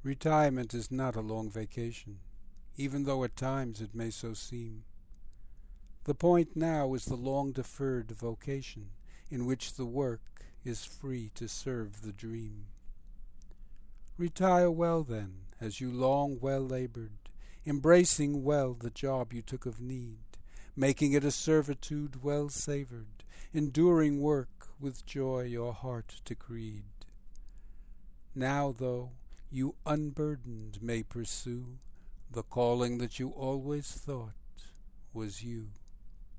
Retirement is not a long vacation, even though at times it may so seem. The point now is the long-deferred vocation, in which the work is free to serve the dream. Retire well, then, as you long well labored, embracing well the job you took of need, making it a servitude well savored, enduring work with joy your heart decreed. Now, though, you unburdened may pursue the calling that you always thought was you.